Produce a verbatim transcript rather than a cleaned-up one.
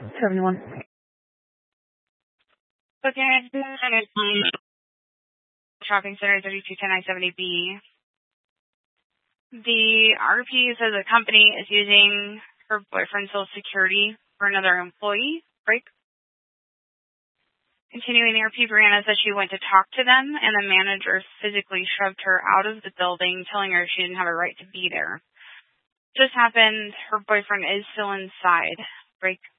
seventy-one. Okay, shopping center thirty-two ten I seventy B. The R P says the company is using her boyfriend's social security for another employee. Break. Continuing, the R P, Brianna says she went to talk to them, and the manager physically shoved her out of the building, telling her she didn't have a right to be there. Just happened. Her boyfriend is still inside. Break.